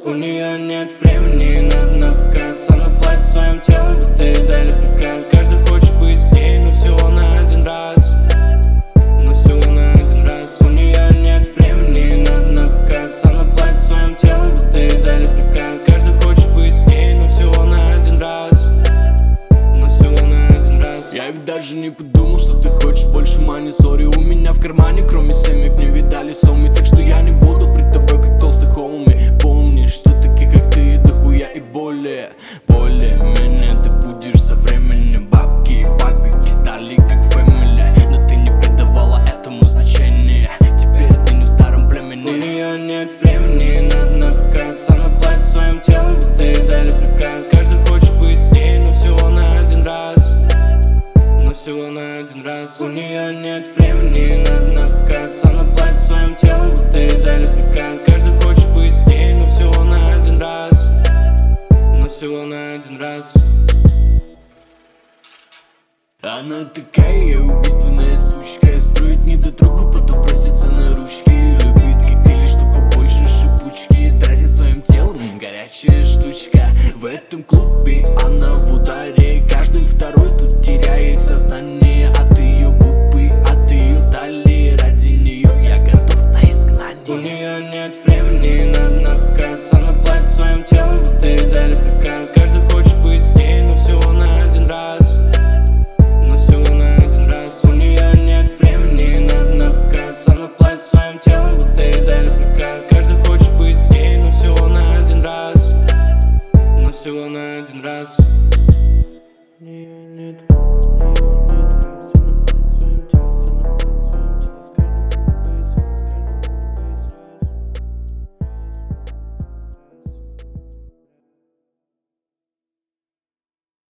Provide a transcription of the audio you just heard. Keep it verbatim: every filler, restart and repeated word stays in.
У нее нет времени, надо на показ. Она платит своим телом, будто ей дали приказ. Каждый хочет быть с ней, но всего на один раз. Но всего на один раз. У нее нет времени, надо на показ. Она платит своим телом, будто ей дали приказ. Каждый хочет быть с ней, но всего на один раз. Но всего на один раз. Я ведь даже не подумал, что ты хочешь больше мани. Сори, у меня в кармане, кроме семек, не видали соми. Так что я не буду при тобой, как толстый хоуми. Помни, что таких, как ты, дохуя и более. Более-менее ты будешь со временем. Бабки и бабики стали как фэмили, но ты не придавала этому значения. Теперь ты не в старом племени. У нее нет времени, надо на показ. Она платит своим телом, будто ей дали приказ. Каждый хочет быть с ней, но всего на один раз. Но всего на один раз. У нее нет времени, надо на показ. Она платит своим телом, будто ей дали приказ. Каждый хочет быть с ней, но всего на один раз. Но всего на один раз. Она такая убийственная сучка. Строит недотрогу, потом просится на ручки. Любит коктейли, что побольше шипучки. Дразнит своим телом, горячая штучка. В этом клубе она в ударе. Каждый второй